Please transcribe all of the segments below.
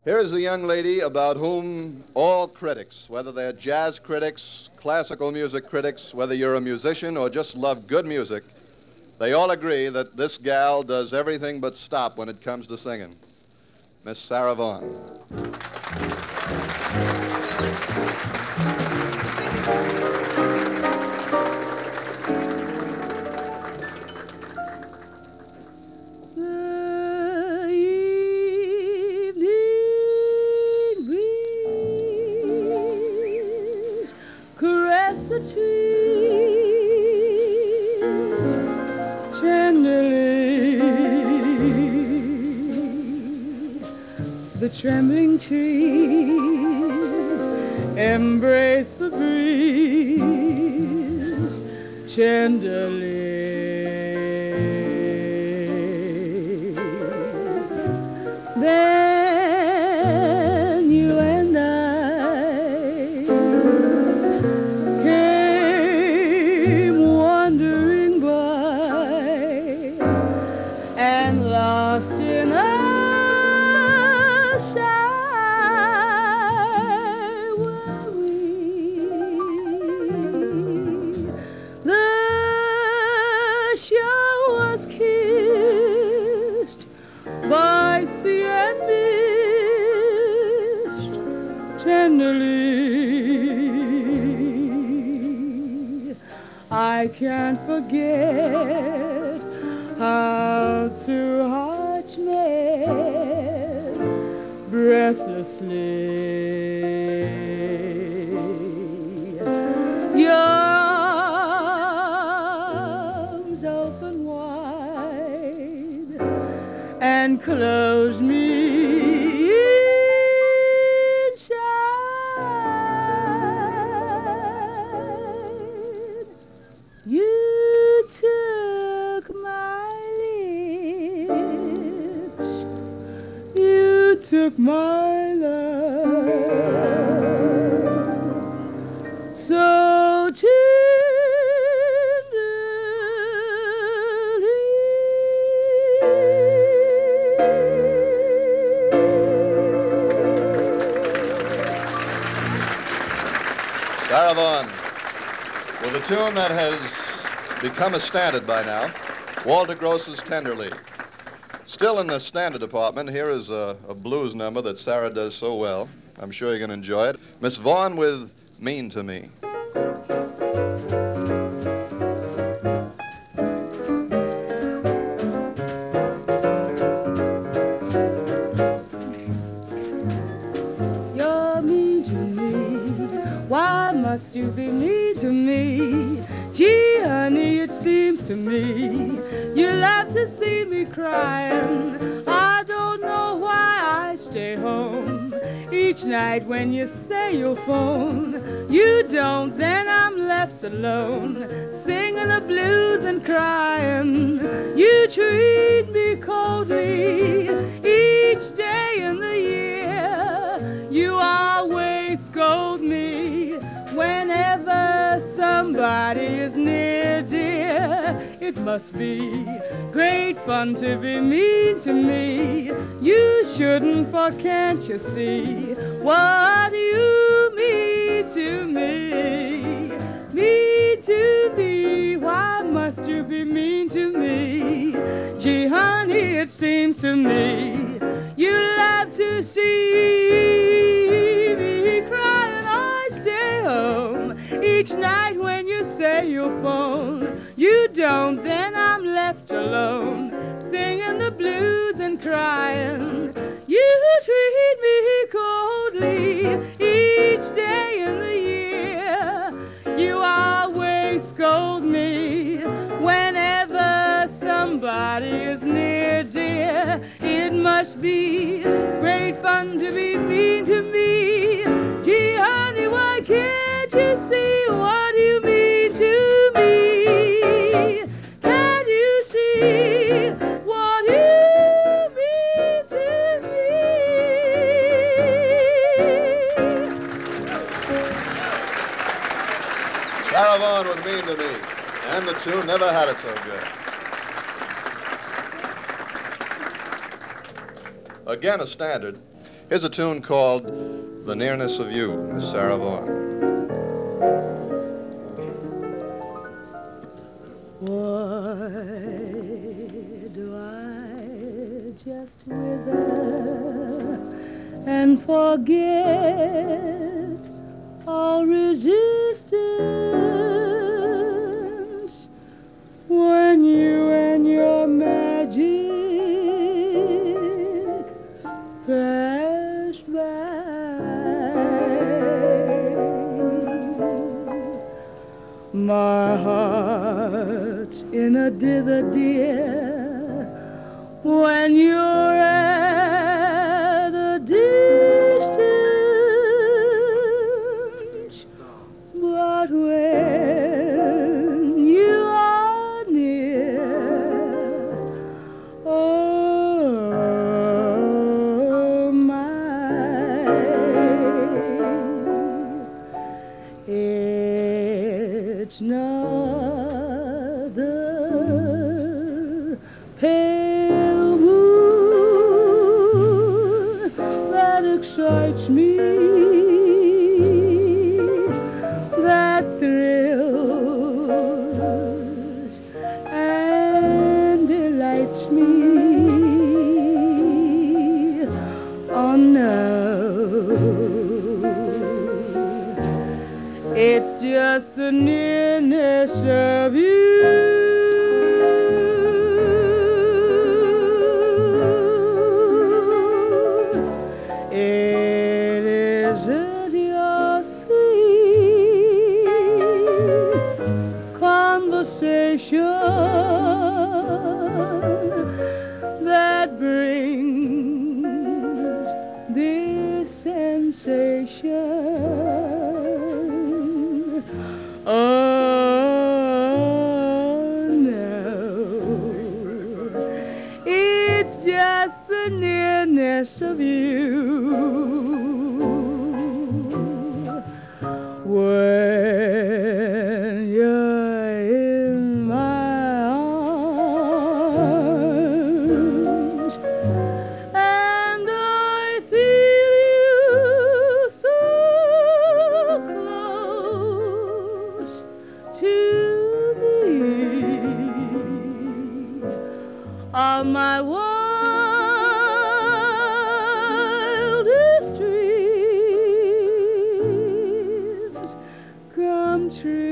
Here is a young lady about whom all critics, whether they're jazz critics, classical music critics, whether you're a musician or just love good music, they all agree that this gal does everything but stop when it comes to singing. Miss Sarah Vaughan. The trembling trees embrace the breeze tenderly. Then you and I came wandering by and lost in a I can't forget how two hearts met breathlessly. Your arms open wide and close me. Took my love so tenderly. Sarah Vaughan, with a tune that has become a standard by now, Walter Gross's Tenderly. Still in the standard department, here is a blues number that Sarah does so well. I'm sure you're going to enjoy it. Miss Vaughan with Mean to Me. You're mean to me. Why must you be mean to me? Gee, honey, it seems to me you love to see me crying. I don't know why I stay home each night when you say you'll phone. You don't, then I'm left alone, singing the blues and crying. You treat me coldly each day in the year. You always scold me whenever somebody is near, dear. It must be great fun to be mean to me. You shouldn't, for can't you see what you mean to me? Mean to me, why must you be mean to me? Gee, honey, it seems to me you love to see me crying. I stay home each night when you say you'll phone. You don't, then I'm left alone, singing the blues and crying. You treat me coldly each day in the year. You always scold me whenever somebody is near, dear. It must be great fun to be mean to me. Gee, honey, why can't you see what you mean to me? Can't you see what you mean to me? Sarah Vaughan with Mean to Me. And the tune never had it so good. Again, a standard. Here's a tune called The Nearness of You, Miss Sarah Vaughan. Why do I just wither and forget all resistance when you and your magic pass by? My heart's in a dither, dear, when you're at a distance, but when you are near, oh my, it's not the pale moon that excites me, that thrills and delights me. Oh no, it's just the nearness of you. It isn't your sweet conversation that brings this sensation. Oh no, it's just the nearness of you. When you're in my arms and I feel you so close to me, all my wildest dreams come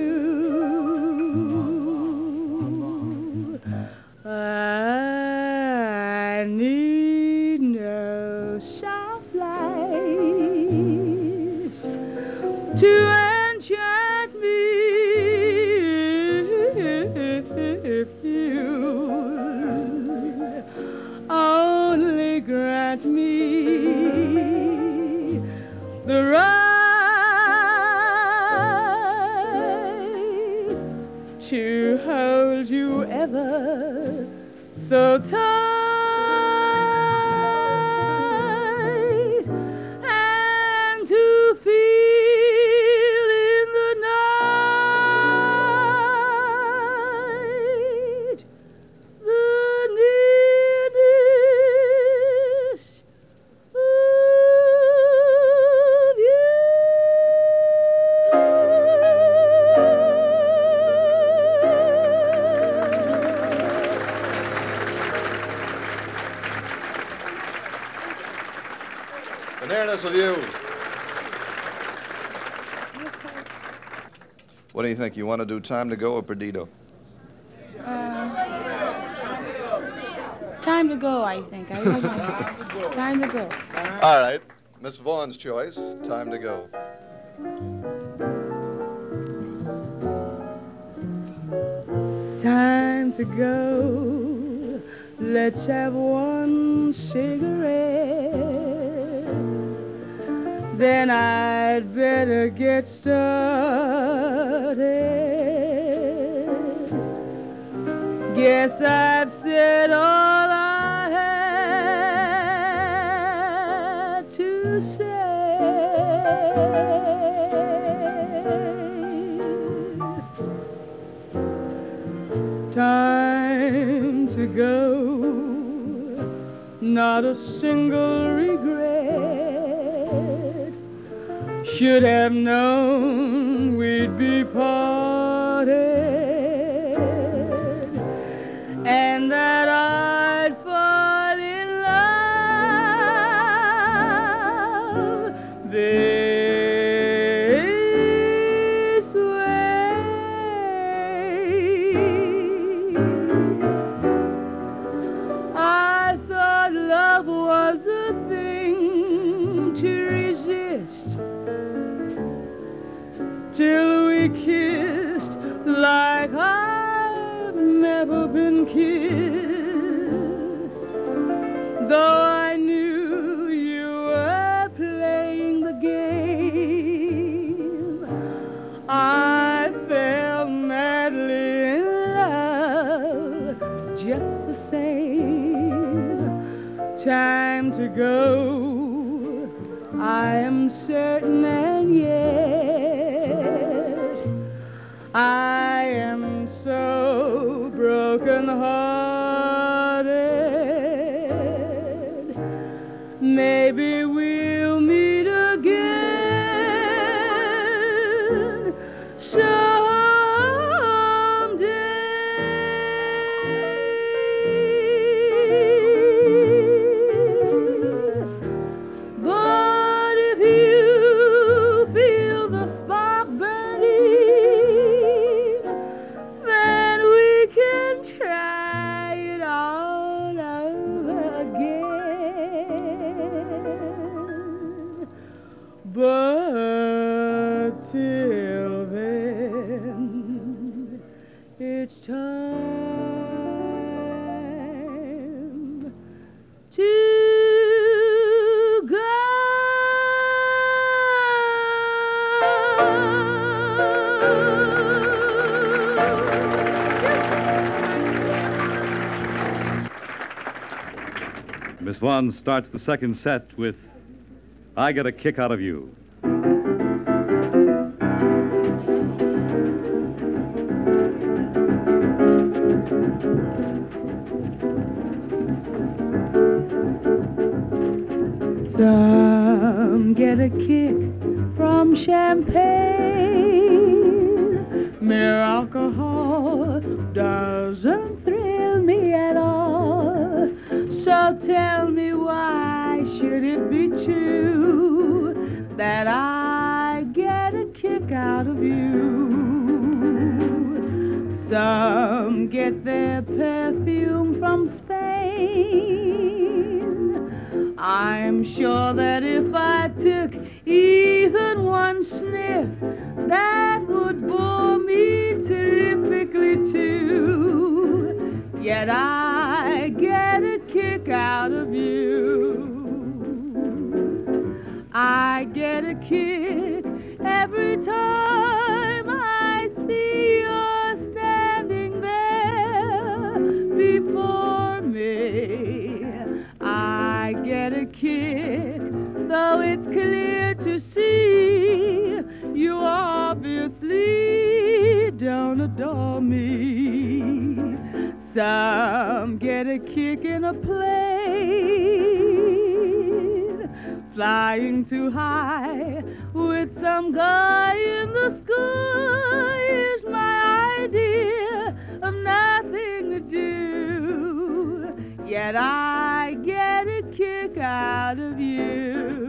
true. I need no soft lights to enchant me. If you only grant me the right to hold you ever so tight and to feel in the night the nearness of you. The Nearness of You. What do you think? You want to do Time to Go or Perdido? Time to go, I think. Time to go. All right. Miss Vaughan's choice, Time to Go. Time to go. Let's have one cigarette. Then I'd better get started. Guess I've said all I had to say. Time to go, not a single regret. should have known we'd be parted, and that I'd fall in love this way. I thought love was a thing to resist, till we kissed like I've never been kissed. Though I knew you were playing the game, I fell madly in love just the same. Time to go, I am certain, and yet I am so broken-hearted. Maybe we'll meet again someday. But if you feel the spark burning, then we can try it all over again. But till then, it's time to go. Miss Vaughn starts the second set with I Get a Kick Out of You. Some get a kick from champagne. Mere alcohol doesn't thrill me at all. So tell me, why should it be true that I get a kick out of you? Some get their perfume from Spain. I'm sure that if I took even one sniff, that would bore me terrifically too. Yet I get a kick out of you. I get a kick every time I see you're standing there before me. I get a kick, though it's clear to see you obviously don't adore me. Some get a kick in a plane, flying too high with some guy in the sky is my idea of nothing to do. Yet I get a kick out of you.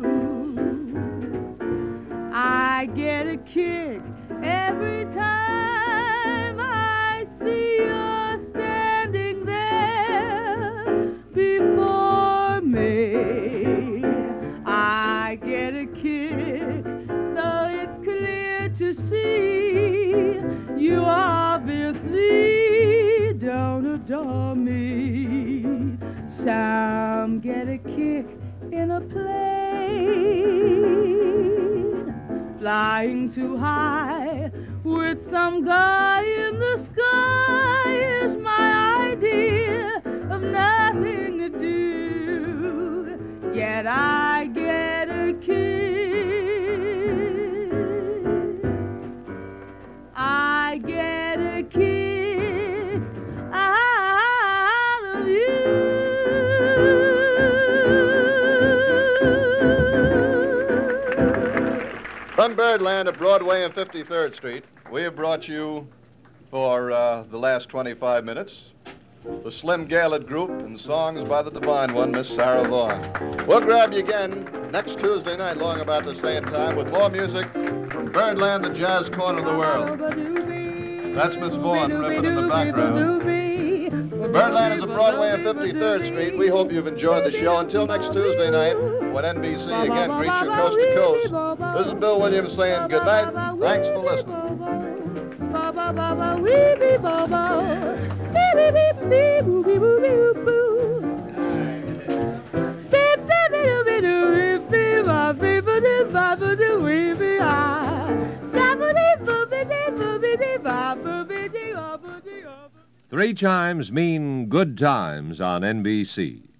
I get a kick every time I see you're standing there before me. I get a kick, though it's clear to see you obviously don't adore me. Some get a kick in a plane, flying too high with some guy in the sky is my idea of nothing to do. Yet I get a kick. I get a kick out of you. From Birdland at Broadway and 53rd Street, we have brought you for the last 25 minutes the Slim Gaylord Group and songs by the divine one, Miss Sarah Vaughan. We'll grab you again next Tuesday night, long about the same time, with more music from Birdland, the jazz corner of the world. That's Miss Vaughan ripping in the background. Birdland is at Broadway and 53rd Street. We hope you've enjoyed the show. Until next Tuesday night, when NBC again greets you coast to coast, this is Bill Williams saying good night. Thanks for listening. Three chimes mean good times on NBC.